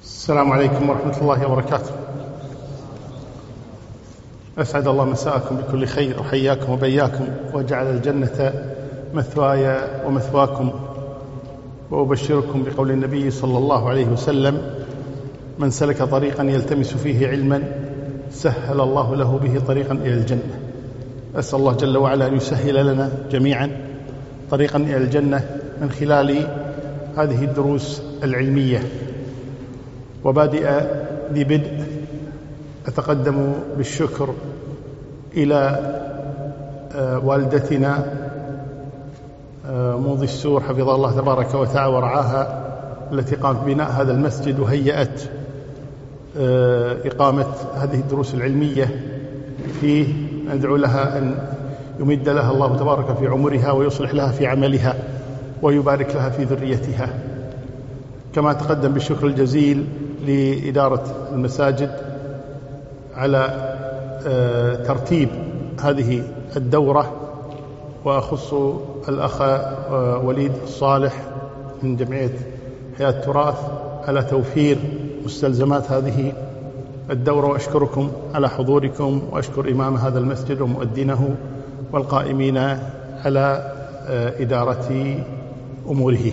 السلام عليكم ورحمة الله وبركاته. أسعد الله مساءكم بكل خير وحياكم وبياكم وجعل الجنة مثواي ومثواكم، وأبشركم بقول النبي صلى الله عليه وسلم: من سلك طريقا يلتمس فيه علما سهل الله له به طريقا إلى الجنة. أسأل الله جل وعلا أن يسهل لنا جميعا طريقا إلى الجنة من خلال هذه الدروس العلمية. وبادئ ذي بدء أتقدم بالشكر إلى والدتنا موضي السور حفظها الله تبارك وتعالى ورعاها، التي قامت ببناء هذا المسجد وهيأت إقامة هذه الدروس العلمية فيه. ندعو لها أن يمد لها الله تبارك في عمرها ويصلح لها في عملها ويبارك لها في ذريتها. كما تقدم بالشكر الجزيل لإدارة المساجد على ترتيب هذه الدورة، وأخص الأخ وليد الصالح من جمعية حياة التراث على توفير مستلزمات هذه الدورة، وأشكركم على حضوركم، وأشكر إمام هذا المسجد ومؤذنه والقائمين على إدارة أموره.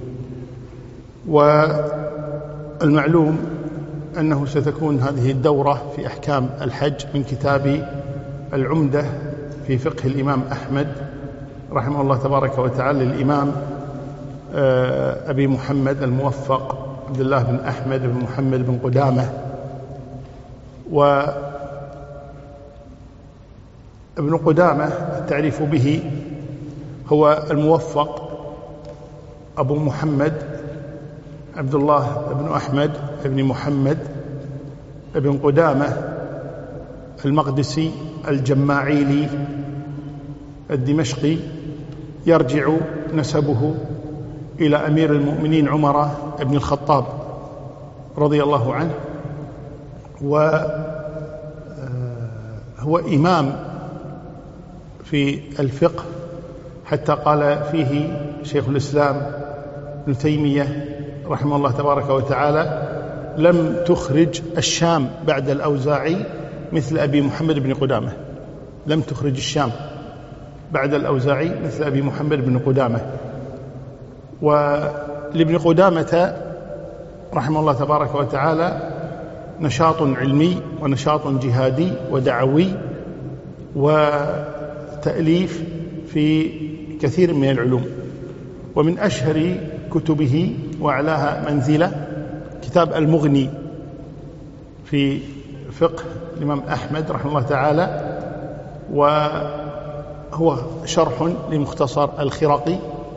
والمعلوم أنه ستكون هذه الدورة في أحكام الحج من كتاب العمدة في فقه الإمام أحمد رحمه الله تبارك وتعالى، للإمام أبي محمد الموفق عبد الله بن أحمد بن محمد بن قدامة. وابن قدامة التعريف به هو الموفق أبو محمد عبد الله بن أحمد بن محمد بن قدامة المقدسي الجماعيلي الدمشقي، يرجع نسبه إلى أمير المؤمنين عمر بن الخطاب رضي الله عنه، وهو إمام في الفقه، حتى قال فيه شيخ الإسلام ابن تيمية رحمه الله تبارك وتعالى: لم تخرج الشام بعد الأوزاعي مثل أبي محمد بن قدامة. لم تخرج الشام بعد الأوزاعي مثل أبي محمد بن قدامة. ولابن قدامة رحمه الله تبارك وتعالى نشاط علمي ونشاط جهادي ودعوي وتأليف في كثير من العلوم، ومن أشهر كتبه وأعلاها منزلة كتاب المغني في فقه الإمام أحمد رحمه الله تعالى، وهو شرح لمختصر الخرقي.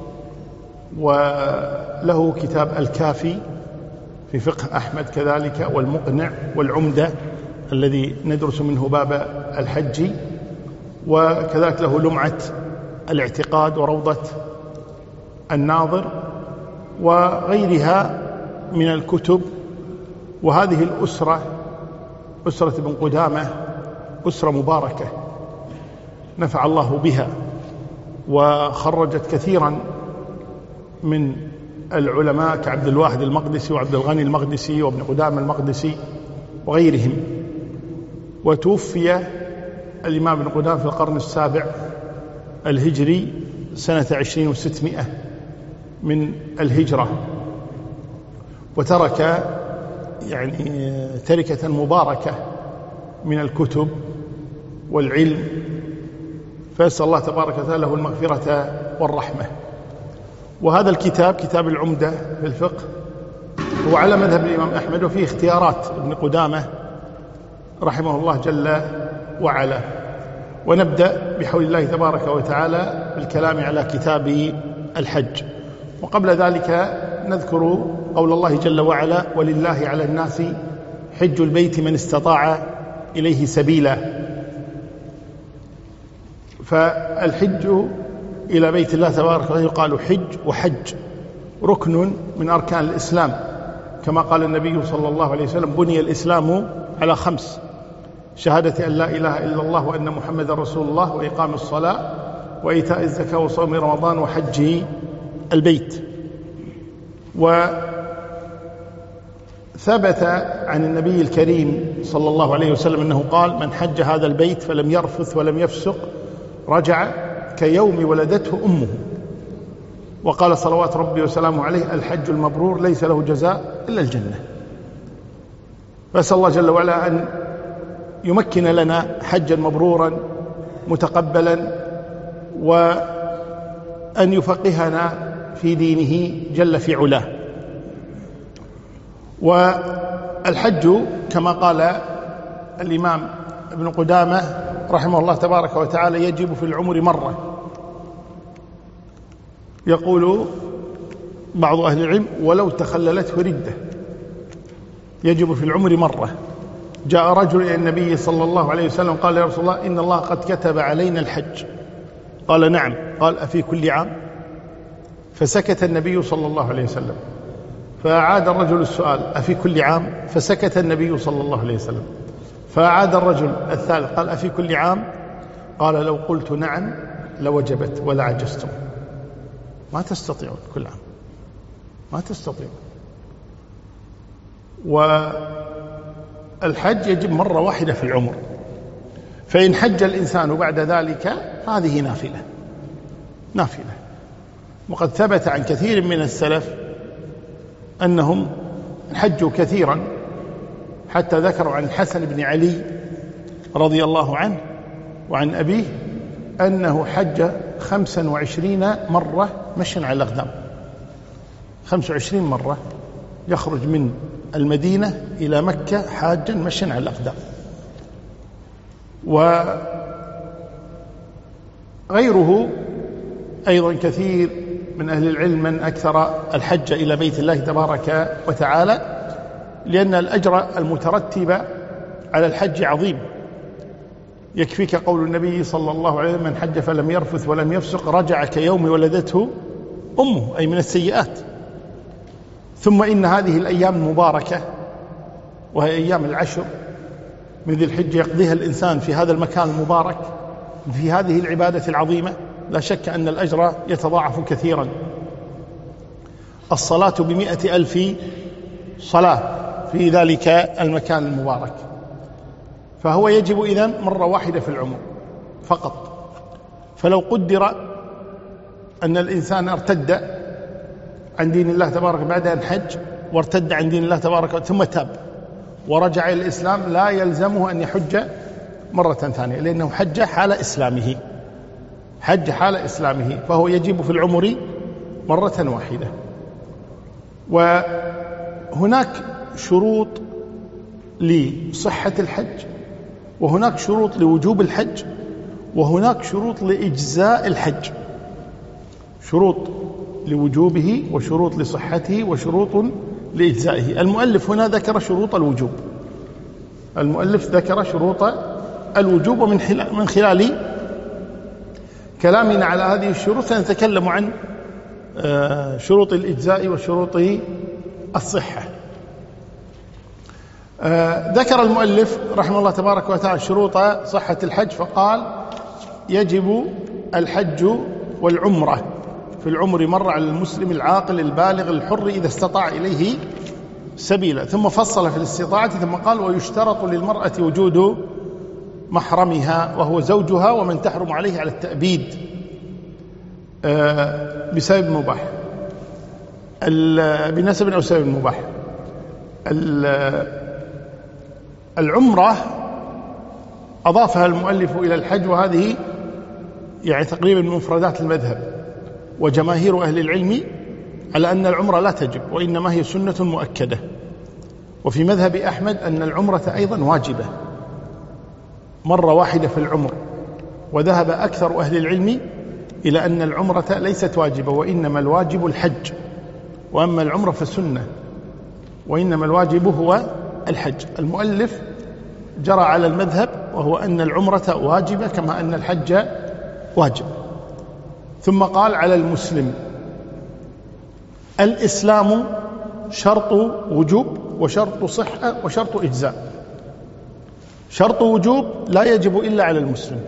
وله كتاب الكافي في فقه أحمد كذلك، والمقنع، والعمدة الذي ندرس منه باب الحج، وكذلك له لمعة الاعتقاد وروضة الناظر وغيرها من الكتب. وهذه الأسرة، أسرة ابن قدامة، أسرة مباركة نفع الله بها، وخرجت كثيرا من العلماء كعبد الواحد المقدسي وعبد الغني المقدسي وابن قدامة المقدسي وغيرهم. وتوفي الإمام ابن قدامة في القرن السابع الهجري سنة 20 و600 من الهجرة، وترك تركة مباركة من الكتب والعلم، فأسأل الله تبارك وتعالى له المغفرة والرحمة. وهذا الكتاب كتاب العمدة في الفقه هو على مذهب الإمام أحمد، وفيه اختيارات ابن قدامة رحمه الله جل وعلا. ونبدأ بحول الله تبارك وتعالى بالكلام على كتاب الحج. وقبل ذلك نذكر قول الله جل وعلا: ولله على الناس حج البيت من استطاع إليه سبيلا. فالحج إلى بيت الله تبارك وتعالى يقال حج وحج، ركن من أركان الإسلام، كما قال النبي صلى الله عليه وسلم: بني الإسلام على 5: شهادة أن لا إله إلا الله وأن محمد رسول الله، وإقام الصلاة، وإيتاء الزكاة، وصوم رمضان، وحج البيت. ثبت عن النبي الكريم صلى الله عليه وسلم أنه قال: من حج هذا البيت فلم يرفث ولم يفسق رجع كيوم ولدته أمه. وقال صلوات ربي وسلامه عليه: الحج المبرور ليس له جزاء إلا الجنة. فأسأل الله جل وعلا أن يمكن لنا حجا مبرورا متقبلا، وأن يفقهنا في دينه جل في علاه. والحج كما قال الإمام ابن قدامة رحمه الله تبارك وتعالى يجب في العمر مرة. يقول بعض أهل العلم: ولو تخللته ردة. يجب في العمر مرة. جاء رجل إلى النبي صلى الله عليه وسلم قال: يا رسول الله، إن الله قد كتب علينا الحج. قال: نعم. قال: أفي كل عام؟ فسكت النبي صلى الله عليه وسلم. فأعاد الرجل السؤال: أفي كل عام؟ فسكت النبي صلى الله عليه وسلم. فأعاد الرجل الثالث قال: أفي كل عام؟ قال: لو قلت نعم لوجبت ولا عجزتم. ما تستطيعون كل عام، ما تستطيعون. والحج يجب مرة واحدة في العمر، فإن حج الإنسان بعد ذلك هذه نافلة. وقد ثبت عن كثير من السلف أنهم حجوا كثيرا، حتى ذكروا عن الحسن بن علي رضي الله عنه وعن أبيه أنه حج 25 مرة مشيا على الأقدام. 25 مرة يخرج من المدينة إلى مكة حاجا مشيا على الأقدام. وغيره أيضا كثير من أهل العلم من أكثر الحج إلى بيت الله تبارك وتعالى، لأن الأجر المترتب على الحج عظيم. يكفيك قول النبي صلى الله عليه وسلم: من حج فلم يرفث ولم يفسق رجع كيوم ولدته أمه، أي من السيئات. ثم إن هذه الأيام المباركة، وهي أيام العشر من ذي الحجة، يقضيها الإنسان في هذا المكان المبارك في هذه العبادة العظيمة، لا شك أن الأجر يتضاعف كثيرا. الصلاة ب100,000 صلاة في ذلك المكان المبارك. فهو يجب إذن مرة واحدة في العمر فقط. فلو قدر أن الإنسان ارتد عن دين الله تبارك بعد أن حج، وارتد عن دين الله تبارك ثم تاب ورجع إلى الإسلام، لا يلزمه أن يحج مرة ثانية، لأنه حج حال إسلامه، فهو يجب في العمر مرة واحدة. وهناك شروط لصحة الحج، وهناك شروط لوجوب الحج، وهناك شروط لإجزاء الحج. شروط لوجوبه، وشروط لصحته، وشروط لإجزائه. المؤلف هنا ذكر شروط الوجوب. ومن خلال كلامنا على هذه الشروط سنتكلم عن شروط الإجزاء وشروط الصحة. ذكر المؤلف رحمه الله تبارك وتعالى شروط صحة الحج، فقال: يجب الحج والعمرة في العمر مرة على المسلم العاقل البالغ الحر إذا استطاع إليه سبيلا. ثم فصل في الاستطاعة، ثم قال: ويشترط للمرأة وجود محرمها وهو زوجها ومن تحرم عليه على التأبيد بسبب مباح، بنسب أو سبب مباح. العمرة أضافها المؤلف إلى الحج، وهذه يعني تقريبا من مفردات المذهب. وجماهير أهل العلم على أن العمرة لا تجب، وإنما هي سنة مؤكدة. وفي مذهب أحمد أن العمرة أيضا واجبة مرة واحدة في العمر. وذهب أكثر أهل العلم إلى أن العمرة ليست واجبة، وإنما الواجب الحج، وأما العمرة فسنة، وإنما الواجب هو الحج. المؤلف جرى على المذهب، وهو أن العمرة واجبة كما أن الحج واجب. ثم قال: على المسلم. الإسلام شرط وجوب وشرط صحة وشرط إجزاء. شرط وجوب لا يجب إلا على المسلم.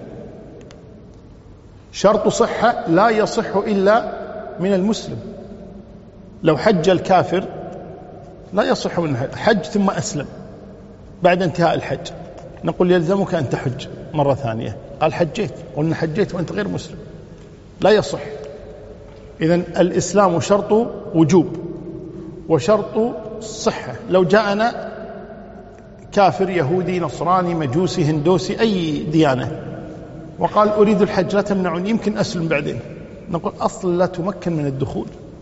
شرط صحة لا يصح إلا من المسلم. لو حج الكافر لا يصح منه حج ثم أسلم بعد انتهاء الحج، نقول يلزمك أن تحج مرة ثانية. قال حجيت، قلنا حجيت وأنت غير مسلم، لا يصح. إذن الإسلام شرط وجوب وشرط صحة. لو جاءنا كافر يهودي نصراني مجوسي هندوسي أي ديانة وقال أريد الحج لا تمنعني يمكن أسلم بعدين، نقول أصلا لا تمكن من الدخول،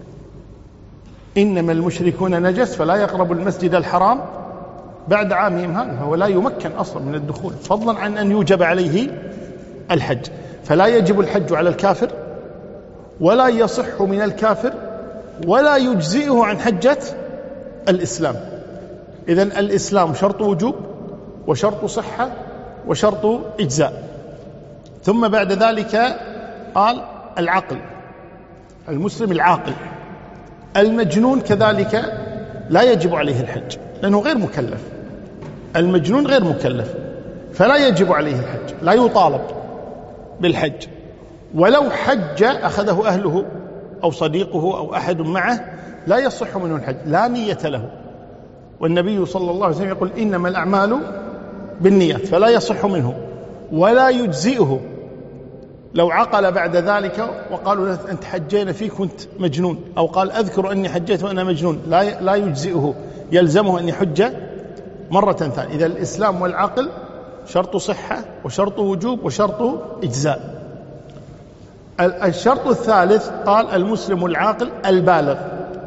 إنما المشركون نجس فلا يقربوا المسجد الحرام بعد عامهم هذا، فهو لا يمكن أصلا من الدخول، فضلا عن أن يوجب عليه الحج. فلا يجب الحج على الكافر ولا يصح من الكافر ولا يجزئه عن حجة الإسلام. إذن الإسلام شرط وجوب وشرط صحة وشرط إجزاء. ثم بعد ذلك قال العقل، المسلم العاقل. المجنون كذلك لا يجب عليه الحج لأنه غير مكلف، المجنون غير مكلف فلا يجب عليه الحج، لا يطالب بالحج، ولو حج أخذه أهله أو صديقه أو أحد معه لا يصح منه الحج، لا نية له. والنبي صلى الله عليه وسلم يقول إنما الأعمال بالنيات، فلا يصح منه ولا يجزئه. لو عقل بعد ذلك وقالوا له أنت حجينا فيك كنت مجنون، أو قال أذكر أني حجيت وأنا مجنون، لا يجزئه، يلزمه أن يحج مرة ثانية. إذا الإسلام والعقل شرط صحة وشرط وجوب وشرط إجزاء. الشرط الثالث قال المسلم العاقل البالغ.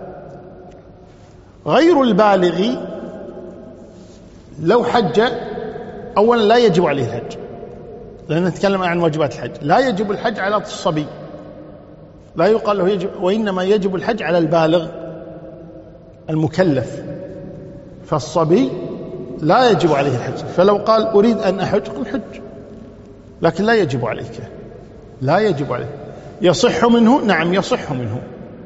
غير البالغ لو حج أولا لا يجب عليه الحج، لأن نتكلم عن واجبات الحج. لا يجب الحج على الصبي، لا يقال له يجب، وإنما يجب الحج على البالغ المكلف. فالصبي لا يجب عليه الحج، فلو قال أريد أن أحج قل حج، لكن لا يجب عليك، لا يجب عليه. يصح منه، نعم يصح منه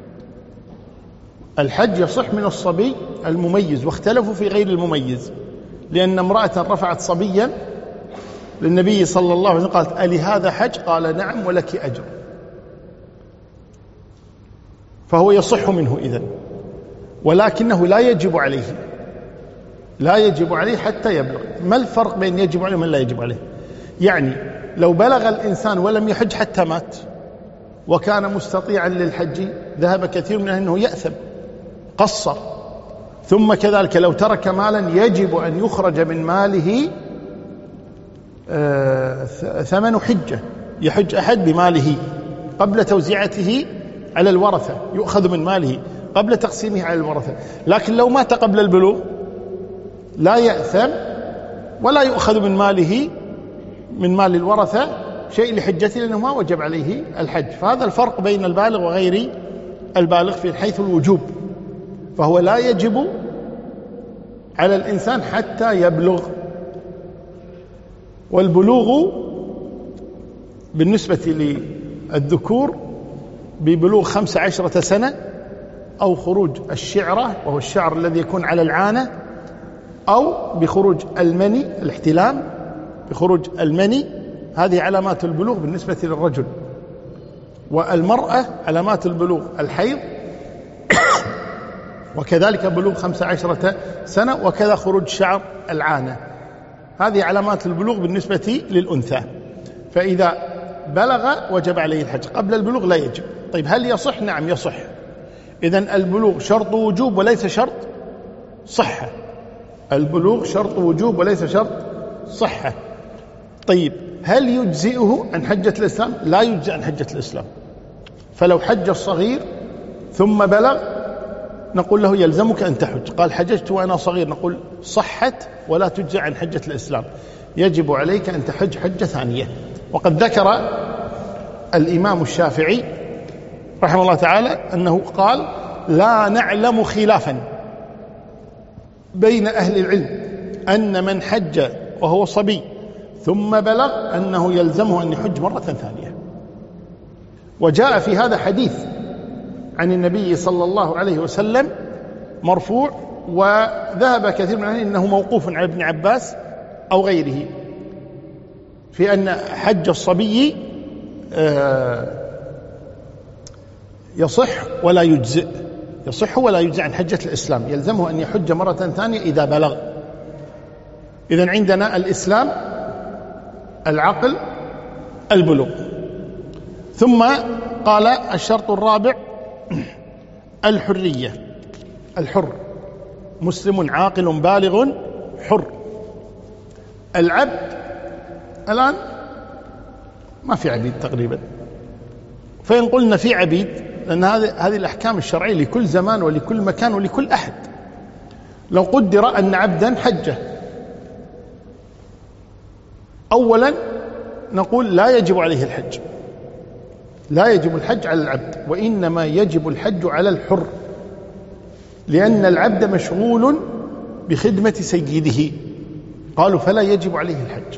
الحج، يصح من الصبي المميز، واختلفوا في غير المميز، لأن امرأة رفعت صبيا للنبي صلى الله عليه وسلم قالت ألي هذا حج؟ قال نعم ولك أجر، فهو يصح منه إذن، ولكنه لا يجب عليه، لا يجب عليه حتى يبلغ. ما الفرق بين يجب عليه ومن لا يجب عليه؟ يعني لو بلغ الإنسان ولم يحج حتى مات وكان مستطيعا للحج، ذهب كثير من أنه يأثم قصر. ثم كذلك لو ترك مالا يجب أن يخرج من ماله ثمن حجة، يحج أحد بماله قبل توزيعته على الورثة، يؤخذ من ماله قبل تقسيمه على الورثة. لكن لو مات قبل البلوغ لا يأثم ولا يؤخذ من ماله، من مال الورثة شيء لحجته، لأنه ما وجب عليه الحج. فهذا الفرق بين البالغ وغير البالغ في حيث الوجوب، فهو لا يجب على الإنسان حتى يبلغ. والبلوغ بالنسبة للذكور ببلوغ 15 سنة، أو خروج الشعرة وهو الشعر الذي يكون على العانة، أو بخروج المني الاحتلام، بخروج المني. هذه علامات البلوغ بالنسبة للرجل. والمرأة علامات البلوغ الحيض، وكذلك بلوغ 15 سنة، وكذا خروج شعر العانة. هذه علامات البلوغ بالنسبة للأنثى. فإذا بلغ وجب عليه الحج، قبل البلوغ لا يجب. طيب هل يصح؟ نعم يصح. إذن البلوغ شرط وجوب وليس شرط صحة، البلوغ شرط وجوب وليس شرط صحة. طيب هل يجزئه عن حجة الإسلام؟ لا يجزئ عن حجة الإسلام. فلو حج الصغير ثم بلغ نقول له يلزمك أن تحج، قال حججت وأنا صغير، نقول صحت ولا تجزئ عن حجة الإسلام، يجب عليك أن تحج حجة ثانية. وقد ذكر الإمام الشافعي رحمه الله تعالى أنه قال لا نعلم خلافا بين أهل العلم أن من حج وهو صبي ثم بلغ أنه يلزمه أن يحج مرة ثانية. وجاء في هذا حديث عن النبي صلى الله عليه وسلم مرفوع، وذهب كثير من أهل أنه موقوف على ابن عباس أو غيره، في أن حج الصبي يصح ولا يجزئ، يصح ولا يجزي عن حجة الإسلام، يلزمه أن يحج مرة ثانية إذا بلغ. إذن عندنا الإسلام، العقل، البلوغ. ثم قال الشرط الرابع الحرية، الحر، مسلم عاقل بالغ حر. العبد الآن ما في عبيد تقريبا، فإن قلنا في عبيد، لأن هذه الأحكام الشرعية لكل زمان ولكل مكان ولكل أحد. لو قدر أن عبدا حجه، أولا نقول لا يجب عليه الحج، لا يجب الحج على العبد، وإنما يجب الحج على الحر، لأن العبد مشغول بخدمة سيده، قالوا فلا يجب عليه الحج.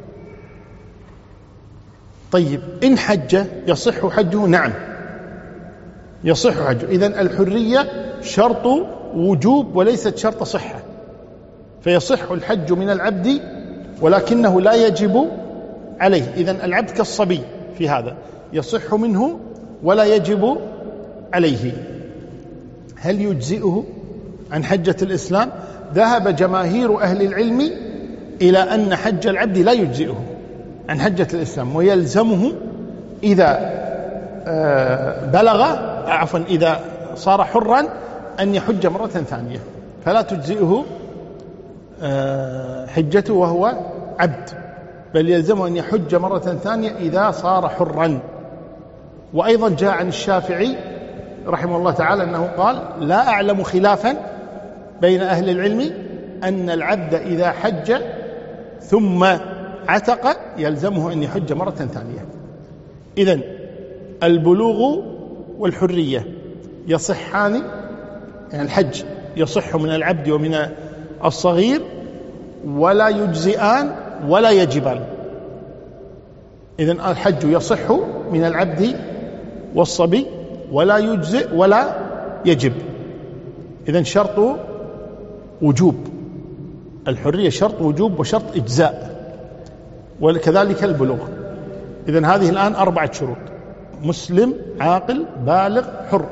طيب إن حج يصح حجه؟ نعم يصح حجه. إذن الحرية شرط وجوب وليست شرط صحة، فيصح الحج من العبد ولكنه لا يجب عليه. إذن العبد كالصبي في هذا، يصح منه ولا يجب عليه. هل يجزئه عن حجة الإسلام؟ ذهب جماهير أهل العلم إلى أن حج العبد لا يجزئه عن حجة الإسلام، ويلزمه إذا بلغ، عفوا إذا صار حرا، أن يحج مرة ثانية، فلا تجزئه حجته وهو عبد، بل يلزمه أن يحج مرة ثانية إذا صار حرا. وأيضا جاء عن الشافعي رحمه الله تعالى أنه قال لا أعلم خلافا بين أهل العلم أن العبد إذا حج ثم عتق يلزمه أن يحج مرة ثانية. إذن البلوغ والحرية يصحان، يعني الحج يصح من العبد ومن الصغير، ولا يجزئان ولا يجبان. إذن الحج يصح من العبد والصبي، ولا يجزئ ولا يجب. إذن شرط وجوب، الحرية شرط وجوب وشرط إجزاء، وكذلك البلوغ. إذن هذه الآن 4 شروط: مسلم عاقل بالغ حر.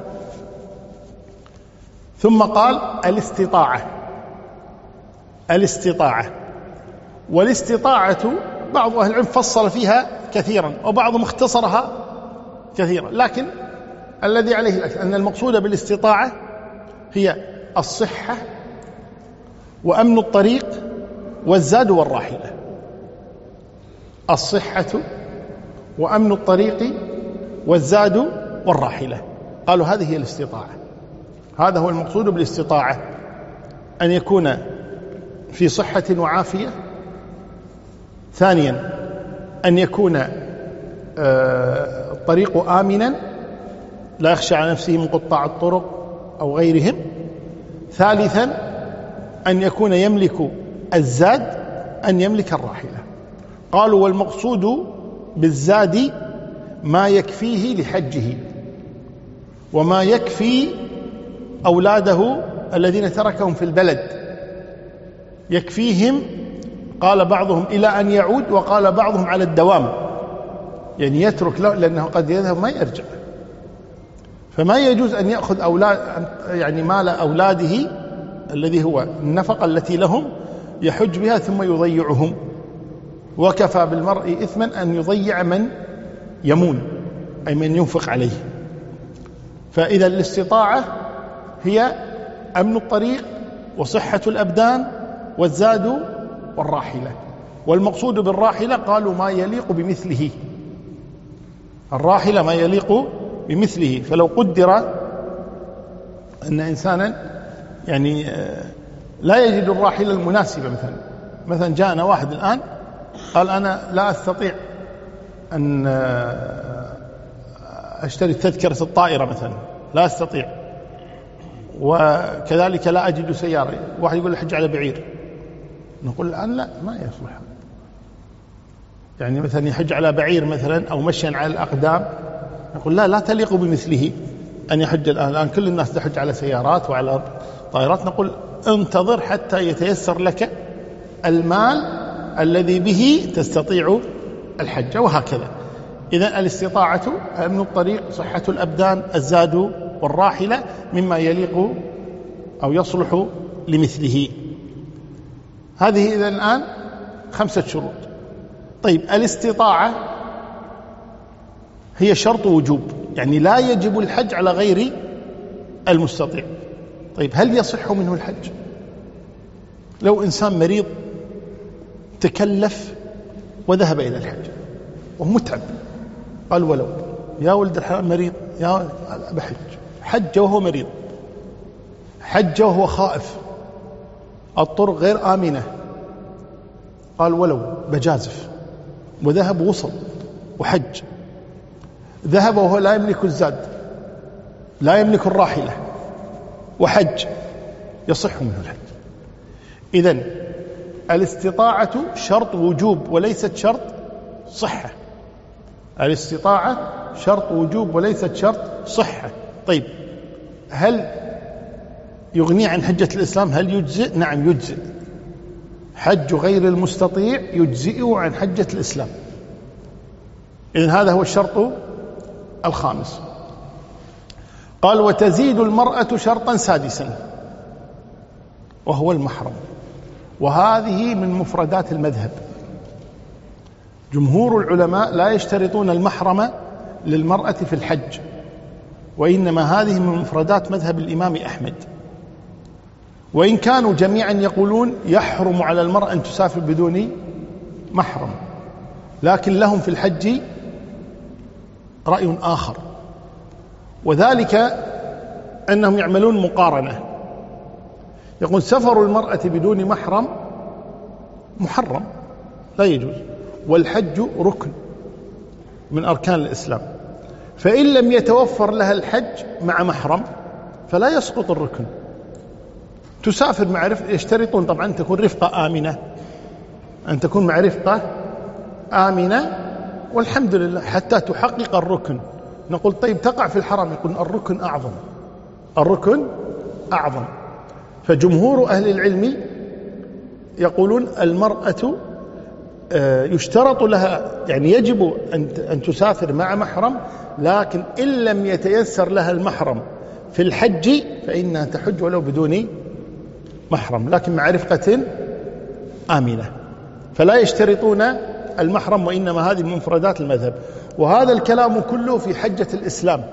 ثم قال الاستطاعة. الاستطاعة، والاستطاعة بعض أهل العلم فصل فيها كثيرا وبعضهم اختصرها كثيرا، لكن الذي عليه الأكثر أن المقصود بالاستطاعة هي الصحة وأمن الطريق والزاد والراحلة. الصحة وأمن الطريق والزاد والراحلة، قالوا هذه هي الاستطاعة، هذا هو المقصود بالاستطاعة، أن يكون في صحة وعافية. ثانيا أن يكون الطريق آمنا لا يخشى على نفسه من قطاع الطرق أو غيرهم. ثالثا أن يكون يملك الزاد، أن يملك الراحلة. قالوا والمقصود بالزاد ما يكفيه لحجه وما يكفي أولاده الذين تركهم في البلد، يكفيهم، قال بعضهم إلى أن يعود، وقال بعضهم على الدوام، يعني يترك له لأنه قد يذهب ما يرجع، فما يجوز أن يأخذ يعني مال أولاده الذي هو النفقة التي لهم يحج بها ثم يضيعهم، وكفى بالمرء إثما أن يضيع من يمون، أي من ينفق عليه. فإذا الاستطاعة هي أمن الطريق وصحة الأبدان والزاد والراحلة. والمقصود بالراحلة قالوا ما يليق بمثله، الراحلة ما يليق بمثله. فلو قدر أن إنسانا يعني لا يجد الراحلة المناسبة، مثلا جاءنا واحد الآن قال أنا لا أستطيع أن أشتري تذكرة الطائرة مثلا، لا أستطيع، وكذلك لا أجد سيارة. واحد يقول حج على بعير، نقول الآن لا، ما يصلح، يعني مثلا يحج على بعير مثلا أو مشيا على الأقدام، نقول لا تليق بمثله أن يحج الآن كل الناس تحج على سيارات وعلى طائرات. نقول انتظر حتى يتيسر لك المال الذي به تستطيع الحج، وهكذا. إذن الاستطاعة أمن الطريق، صحة الأبدان، الزاد والراحلة مما يليق أو يصلح لمثله. هذه إذن الآن 5 شروط. طيب الاستطاعة هي شرط وجوب، يعني لا يجب الحج على غير المستطيع. طيب هل يصح منه الحج؟ لو إنسان مريض تكلف وذهب إلى الحج وهو متعب، قال ولو يا ولد الحرام مريض يا بحج، حج وهو مريض، حج وهو خائف، الطرق غير آمنة، قال ولو بجازف، وذهب ووصل وحج، ذهب وهو لا يملك الزاد لا يملك الراحلة وحج، يصح منه الحج. إذن الاستطاعة شرط وجوب وليست شرط صحة. الاستطاعة شرط وجوب وليست شرط صحة. طيب هل يغني عن حجة الإسلام؟ هل يجزئ؟ نعم يجزئ. حج غير المستطيع يجزئه عن حجة الإسلام. إذن هذا هو الشرط الخامس. قال وتزيد المرأة شرطا سادسا وهو المحرم، وهذه من مفردات المذهب. جمهور العلماء لا يشترطون المحرم للمرأة في الحج، وإنما هذه من مفردات مذهب الإمام أحمد، وإن كانوا جميعا يقولون يحرم على المرأة أن تسافر بدون محرم، لكن لهم في الحج رأي آخر، وذلك أنهم يعملون مقارنة. يقول سفر المرأة بدون محرم محرم لا يجوز، والحج ركن من أركان الإسلام، فإن لم يتوفر لها الحج مع محرم فلا يسقط الركن. تسافر مع رفقة، يشترطون طبعا أن تكون رفقة آمنة، أن تكون مع رفقة آمنة، والحمد لله حتى تحقق الركن. نقول طيب تقع في الحرم، يقول الركن أعظم، الركن أعظم. فجمهور أهل العلم يقولون المرأة يشترط لها، يعني يجب أن تسافر مع محرم، لكن إن لم يتيسر لها المحرم في الحج فإنها تحج ولو بدون محرم، لكن مع رفقة آمنة. فلا يشترطون المحرم، وإنما هذه من مفردات المذهب. وهذا الكلام كله في حجة الإسلام.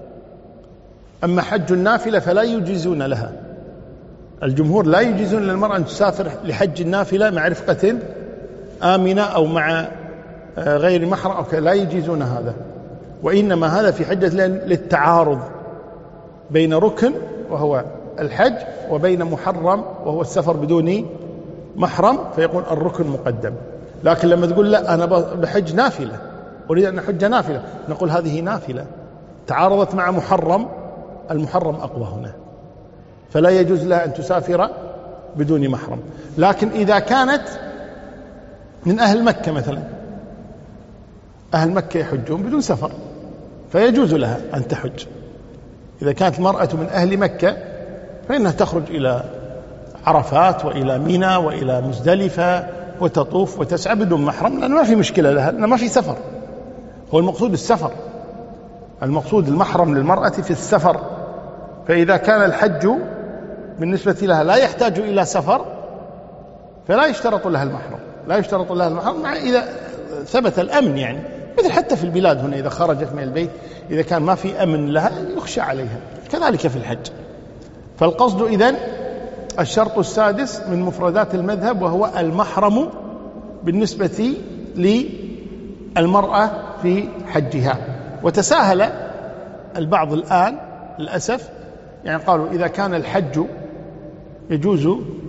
أما حج النافلة فلا يجيزون لها، الجمهور لا يجيزون للمرأة أن تسافر لحج النافلة مع رفقة آمنة أو مع غير محرم أو لا يجيزون هذا، وإنما هذا في حجة للتعارض بين ركن وهو الحج وبين محرم وهو السفر بدون محرم، فيقول الركن مقدم. لكن لما تقول لا أنا بحج نافلة، أريد أن أحج نافلة، نقول هذه نافلة تعارضت مع محرم، المحرم أقوى هنا، فلا يجوز لها أن تسافر بدون محرم. لكن إذا كانت من أهل مكة مثلا، أهل مكة يحجون بدون سفر، فيجوز لها أن تحج. إذا كانت المرأة من أهل مكة فإنها تخرج إلى عرفات وإلى منى وإلى مزدلفة وتطوف وتسعى بدون محرم، لأنه ما في مشكلة لها، لأنه ما في سفر. هو المقصود السفر، المقصود المحرم للمرأة في السفر. فإذا كان الحج بالنسبة لها لا يحتاج إلى سفر فلا يشترط لها المحرم، لا يشترط لها المحرم مع إذا ثبت الأمن، يعني مثل حتى في البلاد هنا إذا خرجت من البيت إذا كان ما في أمن لها يخشى عليها، كذلك في الحج. فالقصد إذن الشرط السادس من مفردات المذهب وهو المحرم بالنسبة للمرأة في حجها. وتساهل البعض الآن للأسف، يعني قالوا إذا كان الحج يجوز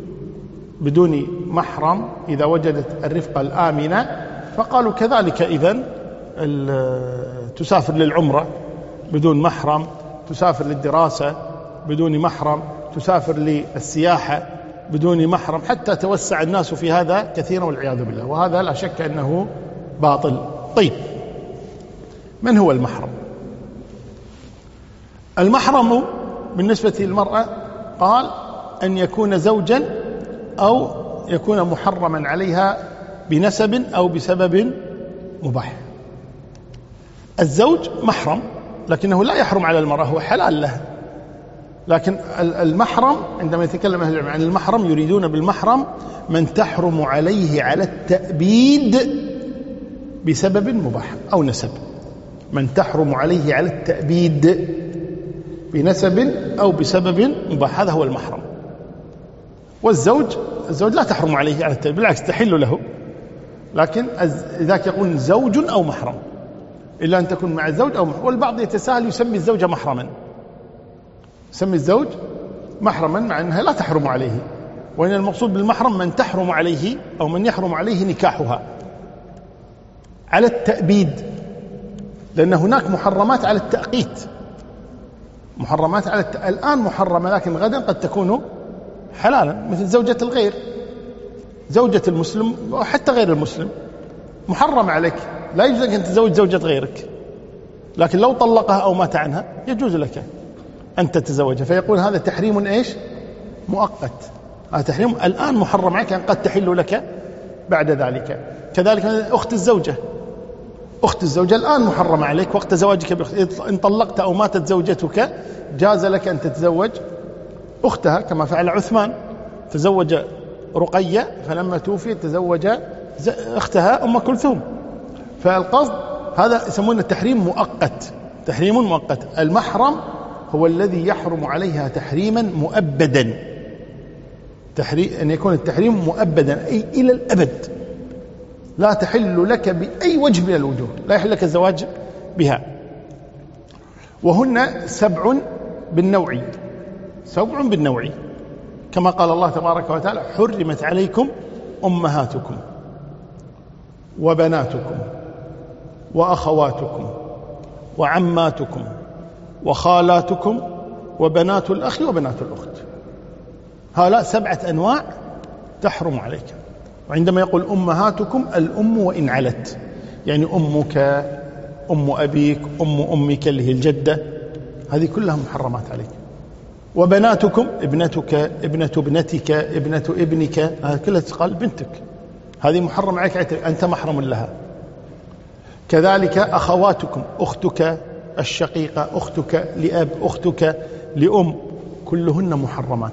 بدون محرم إذا وجدت الرفقة الآمنة، فقالوا كذلك إذن تسافر للعمرة بدون محرم، تسافر للدراسة بدون محرم، تسافر للسياحة بدون محرم، حتى توسع الناس في هذا كثيرا والعياذ بالله، وهذا لا شك أنه باطل. طيب من هو المحرم؟ المحرم بالنسبة للمرأة قال أن يكون زوجا أو يكون محرما عليها بنسب أو بسبب مباح. الزوج محرم لكنه لا يحرم على المرأة، هو حلال له لكن المحرم عندما يتكلم أهل العلم عن المحرم يريدون بالمحرم من تحرم عليه على التأبيد بسبب مباح أو نسب. من تحرم عليه على التأبيد بنسب أو بسبب مباح، هذا هو المحرم. والزوج لا تحرم عليه على التأبيد، بالعكس تحل له، لكن ذاك يقول زوج أو محرم، إلا أن تكون مع الزوج أو محرم. والبعض يتساهل يسمي الزوج محرما، يسمي الزوج محرما مع أنها لا تحرم عليه، وإن المقصود بالمحرم من تحرم عليه أو من يحرم عليه نكاحها على التأبيد، لأن هناك محرمات على التأقيت، محرمات على الآن محرمة لكن غدا قد تكون حلالا، مثل زوجة الغير، زوجة المسلم وحتى غير المسلم محرم عليك، لا يجوز لك أن تتزوج زوجة غيرك، لكن لو طلقها أو مات عنها يجوز لك أن تتزوجها. فيقول هذا تحريم إيش؟ مؤقت، هذا تحريم الآن محرم عليك، أن قد تحل لك بعد ذلك. كذلك أخت الزوجة، أخت الزوجة الآن محرمة عليك وقت زواجك بأخت، إن طلقت أو ماتت زوجتك جاز لك أن تتزوج أختها، كما فعل عثمان، تزوج رقية فلما توفي تزوج أختها أم كلثوم. فالقصد هذا يسمونه تحريم مؤقت، تحريم مؤقت. المحرم هو الذي يحرم عليها تحريما مؤبدا، أن يكون التحريم مؤبدا أي إلى الأبد، لا تحل لك بأي وجه من الوجوه، لا يحل لك الزواج بها. وهن 7 بالنوع، 7 بالنوع، كما قال الله تبارك وتعالى حرمت عليكم أمهاتكم وبناتكم وأخواتكم وعماتكم وخالاتكم وبنات الأخ وبنات الأخت. هؤلاء 7 أنواع تحرم عليك. وعندما يقول أمهاتكم، الأم وإن علت، يعني أمك، أم أبيك، أم أمك اللي هي الجدة، هذه كلها محرمات عليك. وبناتكم، ابنتك، ابنة ابنتك، ابنة ابنك، هذه كلها تقال بنتك، هذه محرم عليك، أنت محرم لها. كذلك أخواتكم، أختك الشقيقة، أختك لأب، أختك لأم، كلهن محرمات.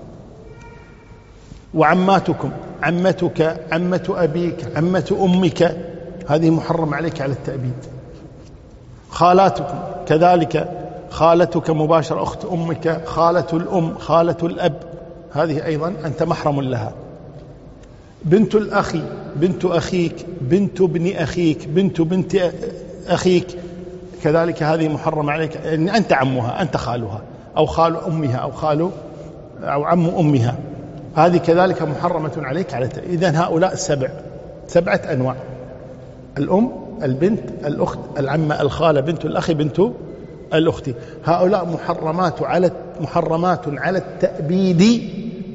وعماتكم، عمتك، عمة أبيك، عمة أمك، هذه محرم عليك على التأبيد. خالاتكم كذلك، خالتك مباشرة أخت أمك، خالة الأم، خالة الأب، هذه أيضا أنت محرم لها. بنت الأخ، بنت أخيك، بنت ابن أخيك، بنت أخيك، كذلك هذه محرم عليك، يعني أنت عمها، أنت خالها، أو خال أمها، أو عم أمها، هذه كذلك محرمة عليك على إذن هؤلاء 7 أنواع: الأم، البنت، الأخت، العمة، الخالة، بنت الأخ، بنت الأخت. هؤلاء محرمات على التأبيد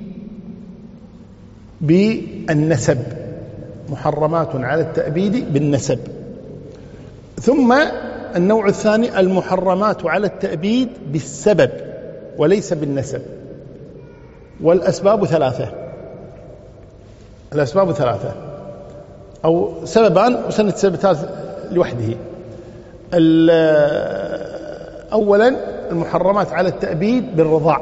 بالنسب، محرمات على التأبيد بالنسب. ثم النوع الثاني المحرمات على التأبيد بالسبب وليس بالنسب. والأسباب 3، الأسباب 3 أو سببان وسنة سبب ثالث لوحده. أولا المحرمات على التأبيد بالرضاع،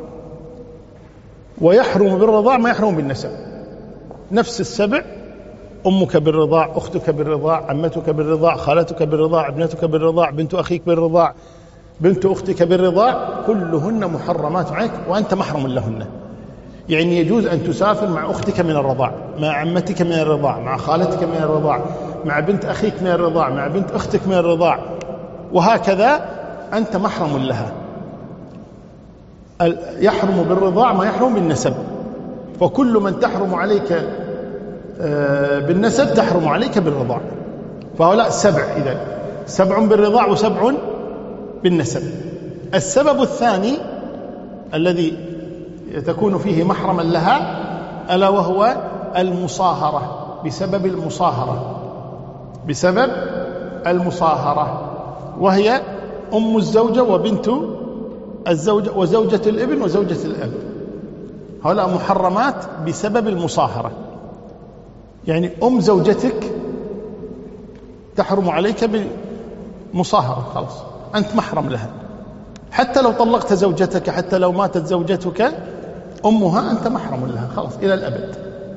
ويحرم بالرضاع ما يحرم بالنسب، نفس ال7: أمك بالرضاع، أختك بالرضاع، عمتك بالرضاع، خالتك بالرضاع، ابنتك بالرضاع، بنت أخيك بالرضاع، بنت أختك بالرضاع، كلهن محرمات عليك وأنت محرم لهن. يعني يجوز أن تسافر مع أختك من الرضاع، مع عمتك من الرضاع، مع خالتك من الرضاع، مع بنت أخيك من الرضاع، مع بنت أختك من الرضاع، وهكذا أنت محرم لها. يحرم بالرضاع ما يحرم بالنسب، فكل من تحرم عليك بالنسب تحرم عليك بالرضاع. فهؤلاء 7، إذن 7 بالرضاع و7 بالنسب. السبب الثاني الذي تكون فيه محرما لها ألا وهو المصاهرة، بسبب المصاهرة، بسبب المصاهرة، وهي أم الزوجة وبنت الزوجة وزوجة الابن وزوجة الأب. هؤلاء محرمات بسبب المصاهرة، يعني أم زوجتك تحرم عليك بالمصاهرة، خلاص أنت محرم لها، حتى لو طلقت زوجتك، حتى لو ماتت زوجتك أمها أنت محرم لها خلاص إلى الأبد.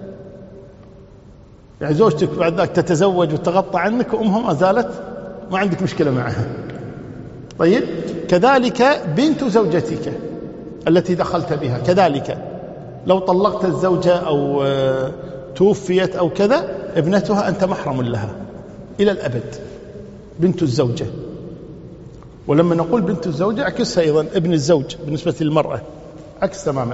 يعني زوجتك بعد ذلك تتزوج وتغطى عنك وأمها ما زالت ما عندك مشكلة معها. طيب كذلك بنت زوجتك التي دخلت بها، كذلك لو طلقت الزوجة أو توفيت أو كذا، ابنتها أنت محرم لها إلى الأبد، بنت الزوجة. ولما نقول بنت الزوجة عكسها أيضا ابن الزوج بالنسبة للمرأة، عكس تماما.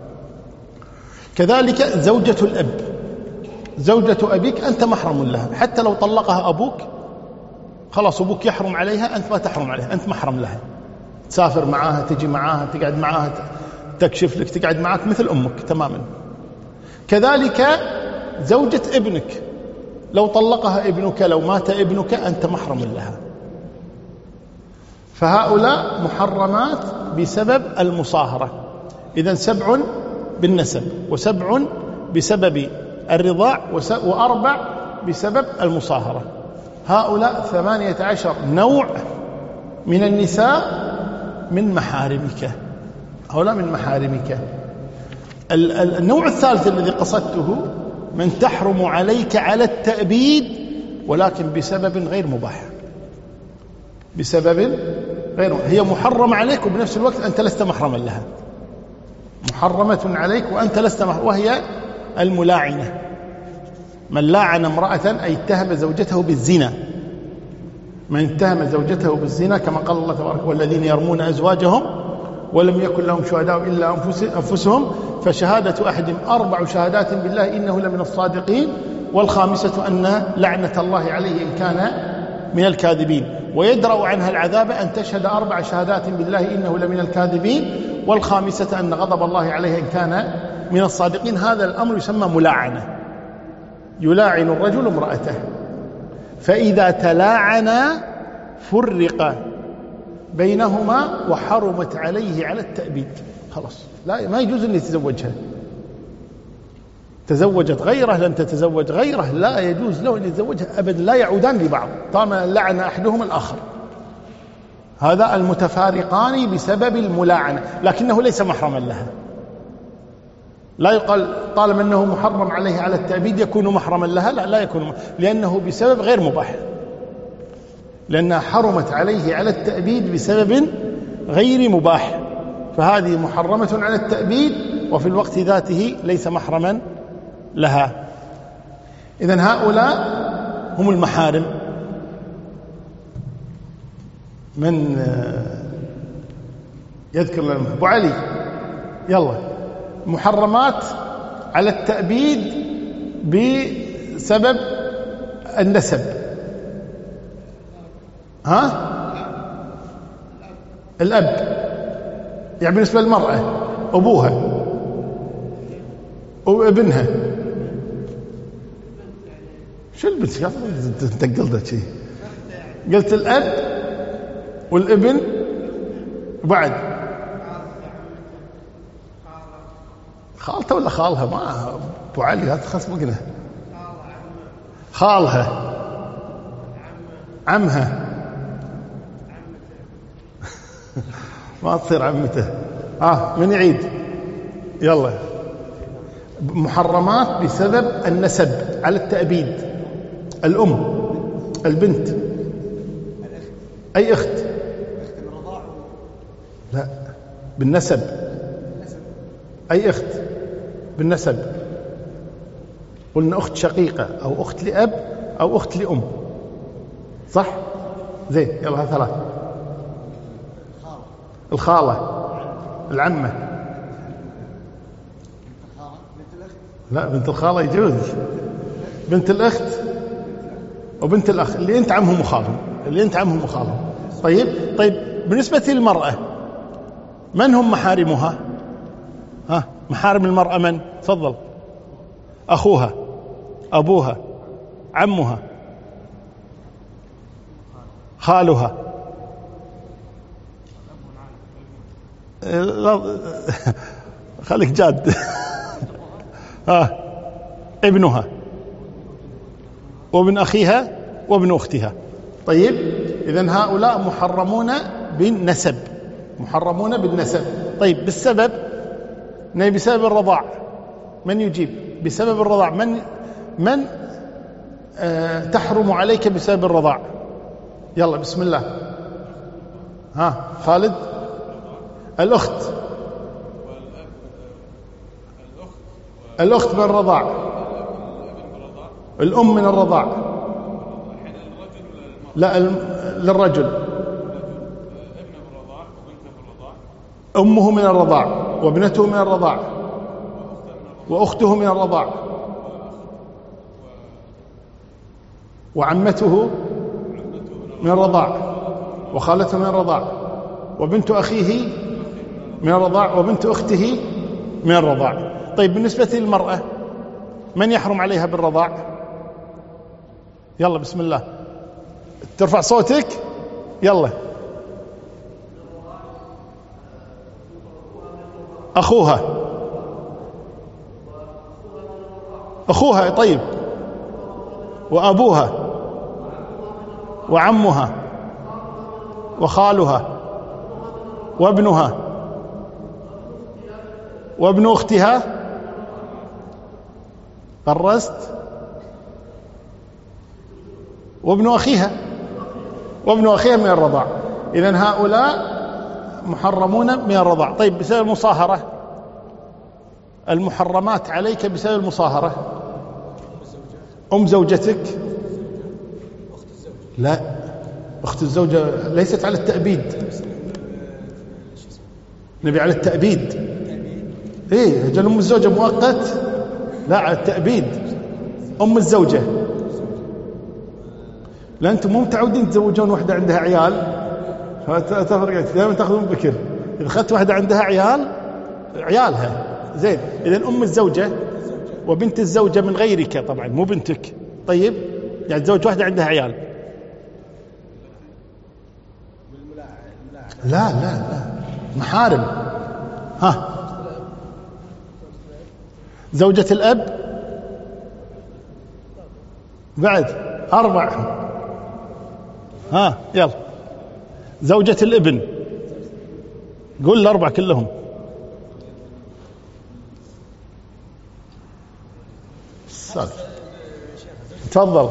كذلك زوجة الأب، زوجة أبيك أنت محرم لها، حتى لو طلقها أبوك خلاص أبوك يحرم عليها، أنت ما تحرم عليها، أنت محرم لها. تسافر معاها، تجي معاها، تقعد معاها، تكشف لك، تقعد معك مثل أمك تماما. كذلك زوجة ابنك لو طلقها ابنك، لو مات ابنك أنت محرم لها. فهؤلاء محرمات بسبب المصاهرة. إذن 7 بالنسب، و7 بسبب الرضاع، و4 بسبب المصاهرة. هؤلاء 18 نوع من النساء من محارمك، هؤلاء من محارمك. النوع الثالث الذي قصدته من تحرم عليك على التأبيد ولكن بسبب غير مباح، بسبب غير، هي محرمة عليك وبنفس الوقت أنت لست محرما لها، محرمة عليك وأنت لست محرما، وهي الملاعنة. من لاعن امرأة أي اتهم زوجته بالزنا، من اتهم زوجته بالزنا كما قال الله تبارك: والذين يرمون أزواجهم ولم يكن لهم شهداء إلا أنفسهم فشهادة أحدهم 4 شهادات بالله إنه لمن الصادقين، والخامسة أن لعنة الله عليه إن كان من الكاذبين، ويدرأ عنها العذاب أن تشهد 4 شهادات بالله إنه لمن الكاذبين، والخامسة أن غضب الله عليه إن كان من الصادقين. هذا الأمر يسمى ملاعنة، يلاعن الرجل امرأته، فإذا تلاعنا فرق بينهما وحرمت عليه على التأبيد، خلاص لا، ما يجوز أن يتزوجها. تزوجت غيره، لم تتزوج غيره، لا يجوز له أن يتزوجها أبدا، لا يعودان لبعض طالما لعن أحدهما الآخر. هذا المتفارقان بسبب الملاعنة، لكنه ليس محرما لها. لا يقال طالما أنه محرم عليه على التأبيد يكون محرما لها، لا يكون، لأنه بسبب غير مباح، لأنها حرمت عليه على التأبيد بسبب غير مباح، فهذه محرمة على التأبيد وفي الوقت ذاته ليس محرما لها. إذن هؤلاء هم المحارم. من يذكر لنا؟ أبو علي، يلا. محرمات على التأبيد بسبب النسب. الأب، يعني بالنسبة للمرأة أبوها وابنها. شو البنت؟ انت قلت شيء، قلت الأب والابن وبعد خالته ولا خالها؟ ما أبو علي لا تخصمقنا. خالها، عمها ما تصير عمته. من يعيد؟ يلا. محرمات بسبب النسب على التأبيد: الأم، البنت، أي أخت، لا بالنسب، أي أخت بالنسب. قلنا أخت شقيقة أو أخت لأب أو أخت لأم، صح؟ زين، يلا 3. الخالة، العمة، لا بنت الخالة يجوز، بنت الأخت وبنت الأخ اللي أنت عمهم وخالهم، اللي أنت عمهم وخالهم. طيب بالنسبة للمرأة من هم محارمها؟ محارم المرأة من؟ تفضل. أخوها، أبوها، عمها، خالها، خليك جاد. ابنها وابن أخيها وابن أختها. طيب إذن هؤلاء محرمون بالنسب، محرمون بالنسب. طيب بالسبب، نبي بسبب الرضاع، من يجيب؟ بسبب الرضاع من تحرم عليك بسبب الرضاع؟ يلا بسم الله. ها خالد. الأخت من الرضاع، الأم من الرضاع، لا للرجل أمه من الرضاع، وابنته من الرضاع، وأخته من الرضاع، وعمته من الرضاع، وخالته من الرضاع، وبنت أخيه من الرضاع، وبنت أخته من الرضاع. طيب بالنسبة للمرأة من يحرم عليها بالرضاع؟ يلا بسم الله، ترفع صوتك يلا. أخوها طيب، وأبوها، وعمها، وخالها، وابنها، وابن أختها. قرست؟ وابن أخيها من الرضاع. إذن هؤلاء محرمون من الرضاع. طيب بسبب المصاهرة، المحرمات عليك بسبب المصاهرة: أم زوجتك، لا أخت الزوجة ليست على التأبيد، نبي على التأبيد. إيه أجل أم الزوجة مؤقت، لا على التأبيد. أم الزوجة، لا أنتم مو متعودين تزوجون واحدة عندها عيال، فتفرق دائما تأخذون بكر. إذا أخذت واحدة عندها عيالها زين. إذن أم الزوجة وبنت الزوجة من غيرك طبعا، مو بنتك. طيب يعني تزوج واحدة عندها عيال، لا محارم. ها زوجة الأب بعد 4. ها يلا. زوجة الابن، قول 4 كلهم. تفضل.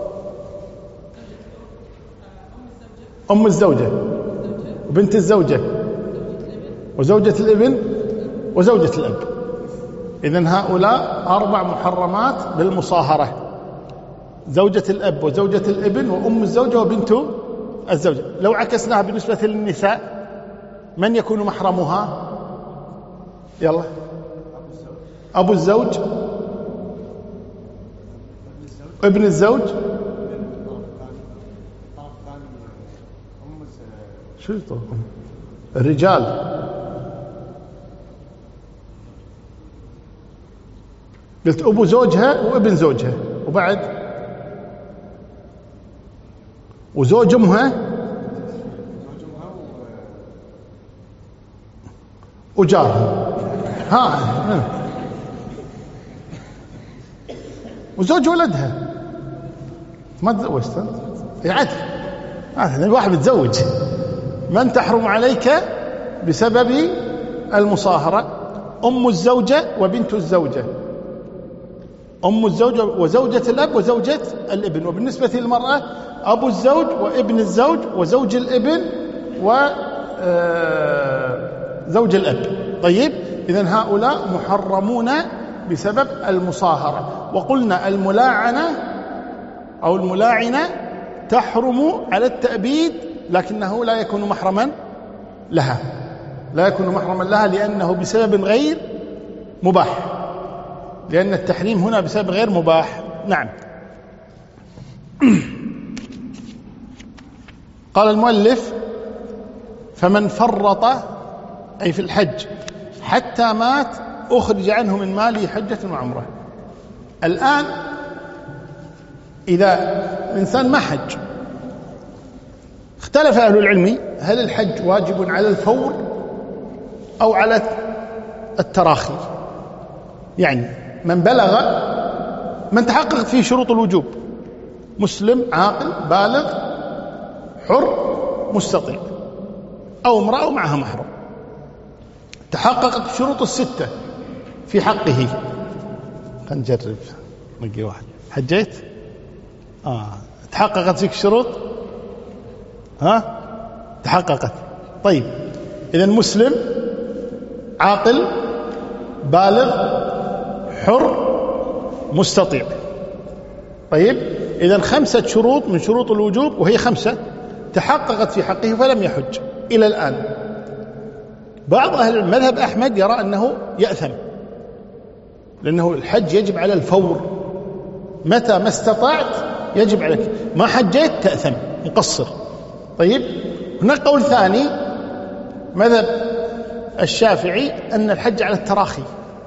أم الزوجة، بنت الزوجة، وزوجة الابن، وزوجة الأب. إذن هؤلاء 4 محرمات بالمصاهرة: زوجة الأب، وزوجة الابن، وأم الزوجة، وبنت الزوجة. لو عكسناها بالنسبة للنساء من يكون محرمها؟ يلا. أبو الزوج، ابن الزوج، شو الرجال، قلت أبو زوجها وابن زوجها، وبعد وزوج أمها وجارها. ها وزوج ولدها. ما تزوجت أنت؟ عادي واحد بتزوج. من تحرم عليك بسبب المصاهرة؟ أم الزوجة وبنت الزوجة، أم الزوجة وزوجة الأب وزوجة الابن. وبالنسبة للمرأة أبو الزوج وابن الزوج وزوج الابن وزوج الأب. طيب إذن هؤلاء محرمون بسبب المصاهرة. وقلنا الملاعنة أو الملاعنة تحرم على التأبيد، لكنه لا يكون محرما لها، لأنه بسبب غير مباح، لأن التحريم هنا بسبب غير مباح. نعم. قال المؤلف: فمن فرط أي في الحج حتى مات أخرج عنه من ماله حجة وعمرة. الآن إذا الإنسان ما حج، اختلف أهل العلم هل الحج واجب على الفور أو على التراخي. يعني من بلغ، من تحقق فيه شروط الوجوب، مسلم عاقل بالغ حر مستطيع، أو امرأة معها محرم، تحققت الشروط الستة في حقه. خلينا نجرب نلقي واحد. حجيت؟ تحققت فيك الشروط؟ تحققت. طيب، إذن مسلم عاقل بالغ حر مستطيع. طيب، إذن 5 شروط من شروط الوجوب، وهي 5 تحققت في حقه فلم يحج إلى الآن. بعض أهل المذهب أحمد يرى أنه يأثم، لأنه الحج يجب على الفور، متى ما استطعت يجب عليك، ما حجيت تأثم مقصر. طيب، هناك قول ثاني مذهب الشافعي أن الحج على التراخي،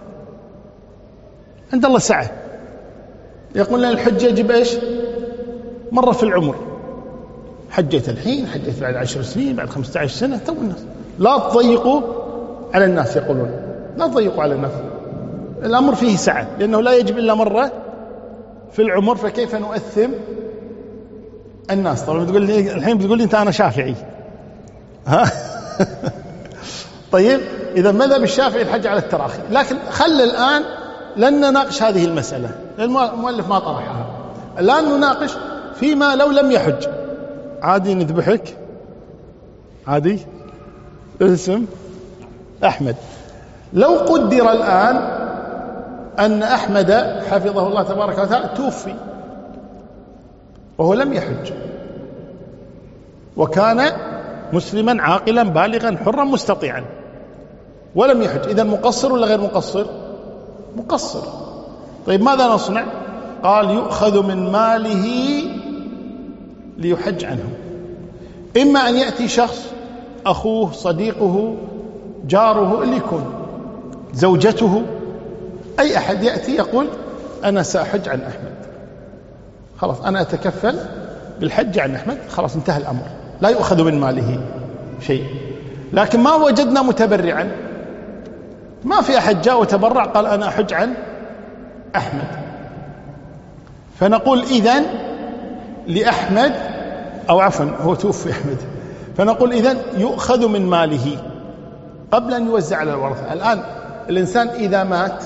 عند الله سعة، يقول لنا الحج يجب إيش؟ مرة في العمر، حجيت الحين، حجيت بعد 10 سنين، بعد 15 سنة، تو الناس لا تضيقوا على الناس، يقولون لا تضيقوا على الناس، الأمر فيه سعة، لأنه لا يجب إلا مرة في العمر، فكيف نؤثم الناس؟ طبعا بتقول لي الحين، بتقول لي أنت أنا شافعي طيب، إذا مذهب الشافعي الحج على التراخي، لكن خل الآن لن نناقش هذه المسألة، المؤلف ما طرحها الآن، نناقش فيما لو لم يحج. عادي نذبحك، عادي، اسم أحمد. لو قدر الآن أن أحمد حفظه الله تبارك وتعالى توفي وهو لم يحج، وكان مسلما عاقلا بالغا حرا مستطيعا ولم يحج، إذن مقصر ولا غير مقصر؟ مقصر. طيب، ماذا نصنع؟ قال يؤخذ من ماله ليحج عنه. إما أن يأتي شخص، أخوه، صديقه، جاره، اللي يكون، زوجته، أي أحد يأتي يقول أنا سأحج عن أحمد، خلاص أنا أتكفل بالحج عن أحمد، خلاص انتهى الأمر، لا يؤخذ من ماله شيء. لكن ما وجدنا متبرعا، ما في أحد جاء وتبرع قال أنا أحج عن أحمد، فنقول إذن لأحمد، أو عفوا هو توفي أحمد، فنقول إذن يؤخذ من ماله قبل أن يوزع على الورثة. الآن الإنسان إذا مات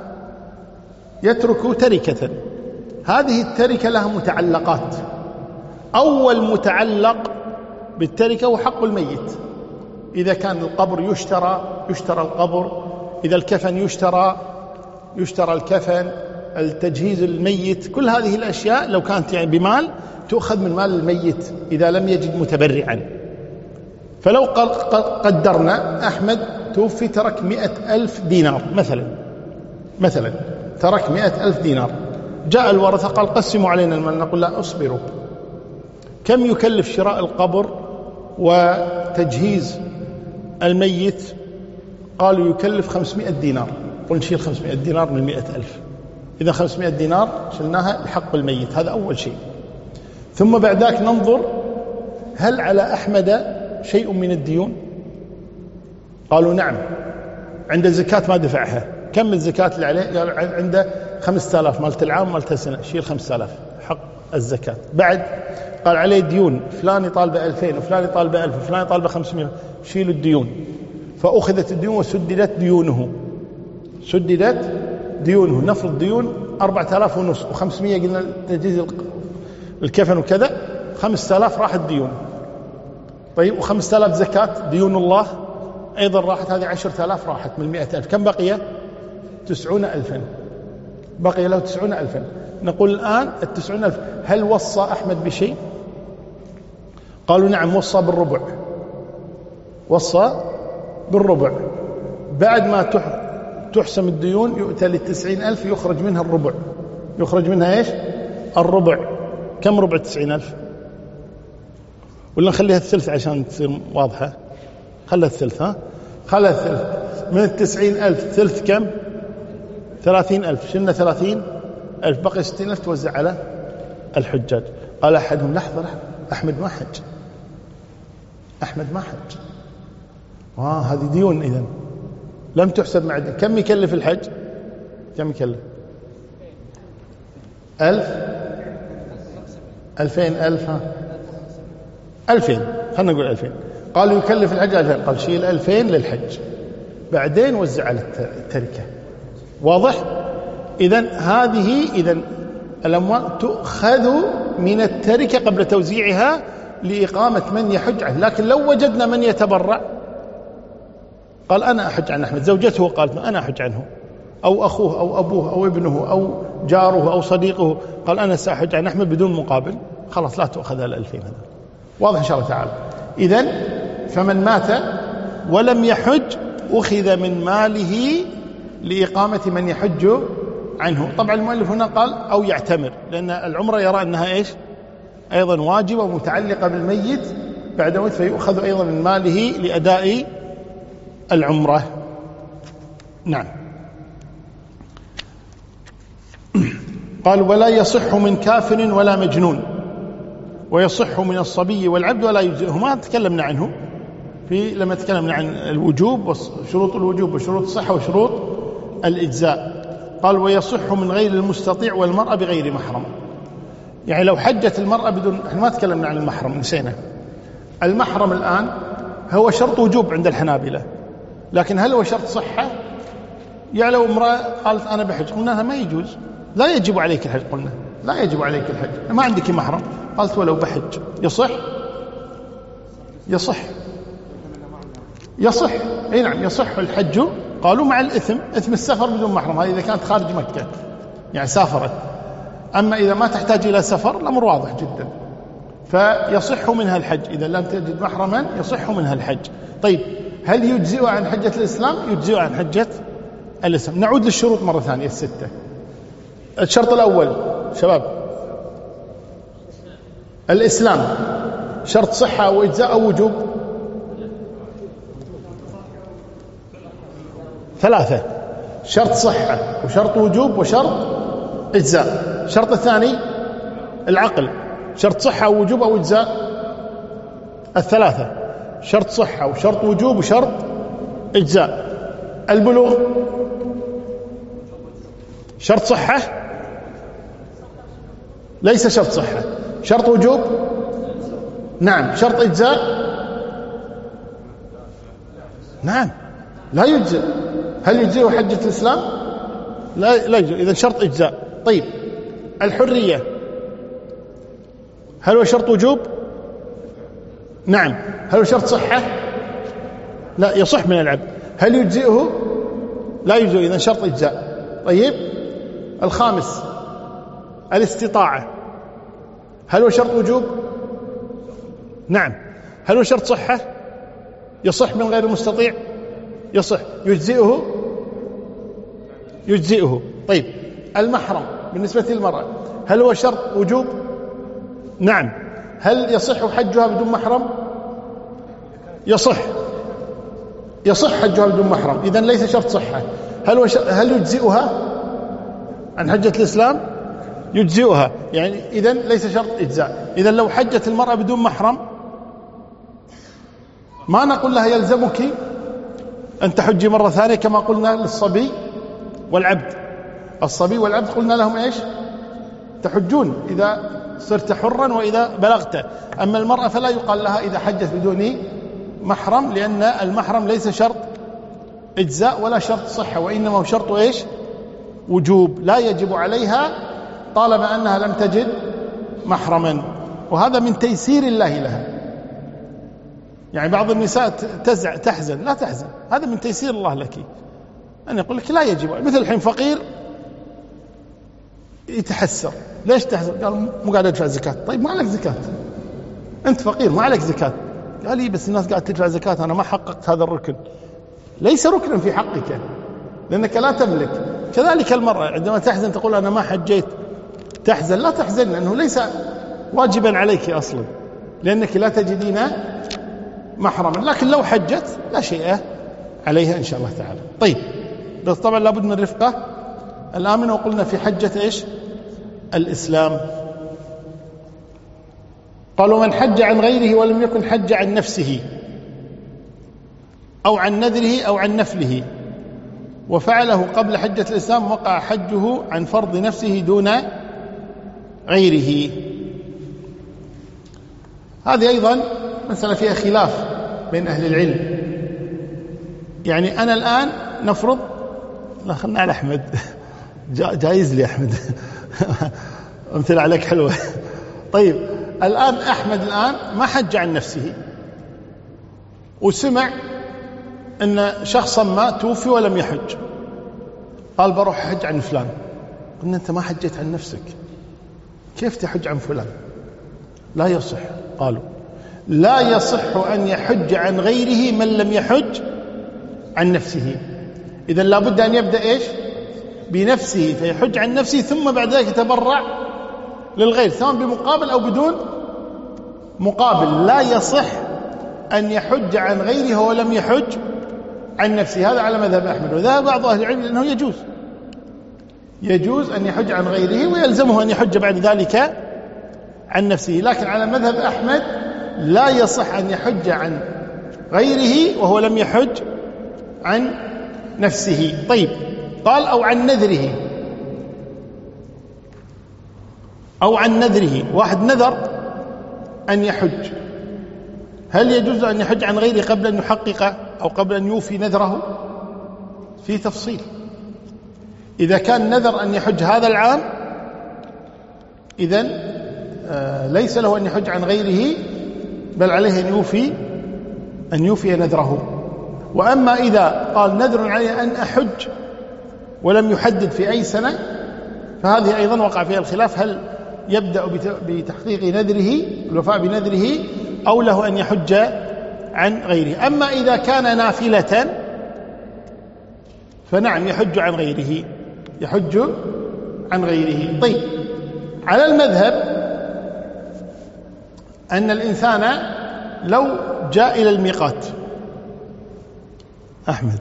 يترك تركة، هذه التركة لها متعلقات. أول متعلق بالتركة هو حق الميت، إذا كان القبر يشترى القبر، إذا الكفن يشترى الكفن، التجهيز الميت، كل هذه الأشياء لو كانت يعني بمال تؤخذ من مال الميت إذا لم يجد متبرعا. فلو قدرنا أحمد توفي ترك 100,000 دينار مثلا ترك 100,000 دينار، جاء الورثة قال قسموا علينا المال، نقول لا، اصبروا، كم يكلف شراء القبر وتجهيز الميت؟ قالوا يكلف 500 دينار، قل نشيل 500 دينار من 100,000، إذا 500 دينار شلناها لحق الميت، هذا أول شيء. ثم بعد ذلك ننظر هل على أحمد شيء من الديون؟ قالوا نعم، عند الزكاة ما دفعها، كم الزكاة اللي عليه؟ قال عنده 5000 مالت العام مالت السنة، شيل 5000 حق الزكاة. بعد قال عليه ديون، فلان يطالبه 2000 وفلان يطالبه 1000 وفلان يطالبه 500، شيلوا الديون. فأخذت الديون وسددت ديونه، نفرض ديون 4500 و500 قلنا تجهيز الكفن وكذا، 5000 راحت ديون. طيب، و5000 زكاة ديون الله أيضا راحت، هذه 10,000 راحت من 100,000، كم بقي؟ 90,000، بقي له 90,000. نقول الآن 90,000 هل وصى أحمد بشيء؟ قالوا نعم، وصى بالربع. بعد ما تحسم الديون يؤتى ل90,000 يخرج منها الربع، يخرج منها إيش؟ الربع. كم ربع 90,000؟ ولا نخليها الثلث عشان تصير واضحة؟ خلها الثلث، خلها الثلث من 90,000، ثلث كم؟ 30,000، شلنا 30,000، بقي 60,000 توزع على الحجاج. قال أحدهم لحظة، أحمد ما حج، هذه ديون، إذن لم تحسب مع الدين. كم يكلف الحج؟ كم يكلف؟ 1000 2000 1000 2000، خلنا نقول 2000. قالوا يكلف الحج 2000، قال شيل 2000 للحج بعدين وزع على التركة. واضح؟ إذن هذه الأموال تؤخذ من التركة قبل توزيعها لإقامة من يحج عنه. لكن لو وجدنا من يتبرع قال أنا أحج عن أحمد، زوجته قالت أنا أحج عنه، أو أخوه أو أبوه أو ابنه أو جاره أو صديقه قال أنا سأحج عن أحمد بدون مقابل، خلاص لا تؤخذ ال 2000 هذا. واضح إن شاء الله تعالى؟ إذن فمن مات ولم يحج أخذ من ماله لإقامة من يحج عنه. طبعا المؤلف هنا قال أو يعتمر، لأن العمرة يرى أنها إيش أيضا واجبة ومتعلقة بالميت بعد موت، فيؤخذ أيضا من ماله لأداء العمرة. نعم. قال ولا يصح من كافر ولا مجنون، ويصح من الصبي والعبد ولا يجزئه. ما تكلمنا عنه لما تكلمنا عن الوجوب وشروط الوجوب وشروط الصحة وشروط الإجزاء. قال ويصح من غير المستطيع والمرأة بغير محرم. يعني لو حجت المرأة بدون، احنا ما تكلمنا عن المحرم نسينا. المحرم الآن هو شرط وجوب عند الحنابلة، لكن هل هو شرط صحة؟ يعني لو امرأة قالت أنا بحج، قلنا لها ما يجوز، لا يجب عليك الحج، قلنا لا يجب عليك الحج، ما عندك محرم. قالت ولو بحج يصح؟ يصح اي نعم يصح الحج. قالوا مع الإثم، إثم السفر بدون محرم، هذه إذا كانت خارج مكة يعني سافرت. أما إذا ما تحتاج إلى سفر الأمر واضح جدا، فيصح منها الحج إذا لم تجد محرما، يصح منها الحج. طيب هل يجزئ عن حجة الإسلام؟ يجزئ عن حجة الإسلام. نعود للشروط مرة ثانية الستة. الشرط الأول شباب الإسلام، شرط صحة وإجزاء أو وجوب؟ ثلاثة: شرط صحة وشرط وجوب وشرط إجزاء. الشرط الثاني العقل، شرط صحة ووجوب أو إجزاء؟ الثلاثة: شرط صحة وشرط وجوب وشرط إجزاء. البلوغ شرط صحة ليس شرط صحة، شرط وجوب نعم، شرط إجزاء نعم لا يجزئ. هل يجزئ حجة الإسلام؟ لا يجزئ، إذن شرط إجزاء. طيب الحرية هل هو شرط وجوب؟ نعم. هل هو شرط صحة؟ لا، يصح من العبد. هل يجزئه؟ لا يجزئ، إذن شرط إجزاء. طيب الخامس الاستطاعة، هل هو شرط وجوب؟ نعم. هل هو شرط صحة؟ يصح من غير المستطيع؟ يصح. يجزئه. طيب المحرم بالنسبة للمرأة هل هو شرط وجوب؟ نعم. هل يصح حجها بدون محرم؟ يصح حجها بدون محرم، إذن ليس شرط صحة. هل يجزئها عن حجة الإسلام؟ يجزئها، يعني إذن ليس شرط إجزاء. إذن لو حجت المرأة بدون محرم ما نقول لها يلزمك أن تحجي مرة ثانية كما قلنا للصبي والعبد. الصبي والعبد قلنا لهم إيش؟ تحجون إذا صرت حرا وإذا بلغت. أما المرأة فلا يقال لها إذا حجت بدون محرم، لأن المحرم ليس شرط إجزاء ولا شرط صحة، وإنما هو شرط إيش؟ وجوب، لا يجب عليها طالما أنها لم تجد محرما. وهذا من تيسير الله لها. يعني بعض النساء تحزن، لا تحزن، هذا من تيسير الله لك، أن يقول لك لا يجب. مثل الحين فقير يتحسر، ليش تحزن؟ قال مو قاعد أدفع زكاة. طيب ما عليك زكاة، أنت فقير ما عليك زكاة. قال لي بس الناس قاعد تدفع زكاة، أنا ما حققت هذا الركن. ليس ركنا في حقك لأنك لا تملك. كذلك المرأة عندما تحزن تقول أنا ما حجيت، تحزن، لا تحزن لأنه ليس واجبا عليك أصلا، لأنك لا تجدين محرما. لكن لو حجت لا شيء عليها إن شاء الله تعالى. طيب بس طبعا لابد من الرفقة الآمنة. وقلنا في حجة إيش؟ الإسلام. قالوا من حج عن غيره ولم يكن حج عن نفسه أو عن نذره أو عن نفله وفعله قبل حجة الإسلام وقع حجه عن فرض نفسه دون غيره. هذه أيضا مسألة فيها خلاف بين أهل العلم. يعني أنا الآن نفرض، لا خلنا على أحمد جايز لي أحمد أمثل عليك حلوة. طيب الآن أحمد الآن ما حج عن نفسه، وسمع أن شخصا ما توفي ولم يحج، قال بروح حج عن فلان. قلنا أنت ما حجيت عن نفسك، كيف تحج عن فلان؟ لا يصح. قالوا لا يصح أن يحج عن غيره من لم يحج عن نفسه. إذن لابد أن يبدأ إيش؟ بنفسه، فيحج عن نفسه ثم بعد ذلك يتبرع للغير، سواء بمقابل أو بدون مقابل. لا يصح أن يحج عن غيره ولم يحج عن نفسه. هذا على مذهب أحمد، وذهب بعض أهل العلم أنه يجوز أن يحج عن غيره ويلزمه أن يحج بعد ذلك عن نفسه. لكن على مذهب أحمد لا يصح أن يحج عن غيره وهو لم يحج عن نفسه. طيب قال أو عن نذره، أو عن نذره، واحد نذر أن يحج، هل يجوز أن يحج عن غيره قبل أن يحقق أو قبل أن يوفي نذره؟ في تفصيل. إذا كان نذر أن يحج هذا العام إذن ليس له أن يحج عن غيره، بل عليه أن يوفي نذره. وأما إذا قال نذر علي أن أحج ولم يحدد في أي سنة، فهذه أيضا وقع فيها الخلاف، هل يبدأ بتحقيق نذره الوفاء بنذره أو له أن يحج عن غيره. أما إذا كان نافلة فنعم يحج عن غيره. طيب على المذهب أن الإنسان لو جاء إلى الميقات أحمد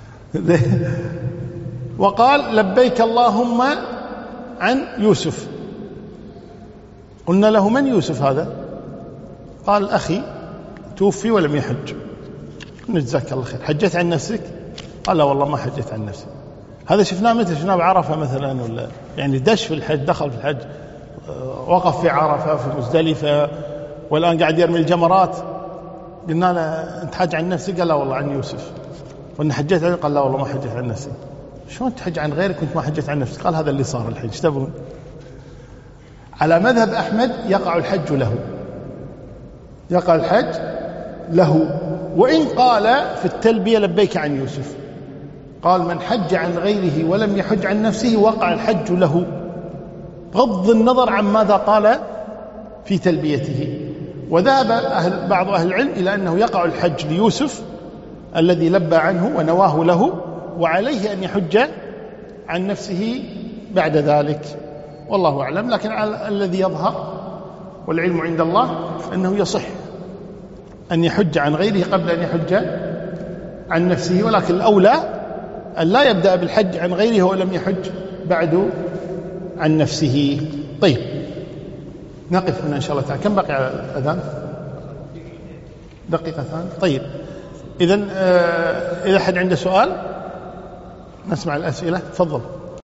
وقال لبيك اللهم عن يوسف، قلنا له من يوسف هذا؟ قال أخي توفي ولم يحج. جزاك الله خير، حجت عن نفسك؟ قال لا والله ما حجت عن نفسي. هذا شفناه متى؟ شفناه بعرفة مثلا، ولا يعني دش في الحج، دخل في الحج، وقف في عرفة في مزدلفة، والآن قاعد يرمي الجمرات. قلنا له أنت حج عن نفسك؟ قال لا والله عن يوسف. وأن حجيت عنه؟ قال لا والله ما حجيت عن نفسي. شلون تحج عن غيرك وانت ما حجيت عن نفسك؟ قال هذا اللي صار الحج، ايش تبون؟ على مذهب أحمد يقع الحج له، وإن قال في التلبية لبيك عن يوسف، قال من حج عن غيره ولم يحج عن نفسه وقع الحج له، بغض النظر عن ماذا قال في تلبيته. وذهب بعض أهل العلم إلى أنه يقع الحج ليوسف الذي لبى عنه ونواه له، وعليه أن يحج عن نفسه بعد ذلك، والله أعلم. لكن الذي يظهر والعلم عند الله أنه يصح أن يحج عن غيره قبل أن يحج عن نفسه، ولكن الأولى أن لا يبدأ بالحج عن غيره ولم يحج بعد عن نفسه. طيب نقف هنا إن شاء الله تعالى. كم بقي على الأذان؟ دقيقتان. طيب إذن إذا أحد عنده سؤال نسمع الأسئلة، تفضل.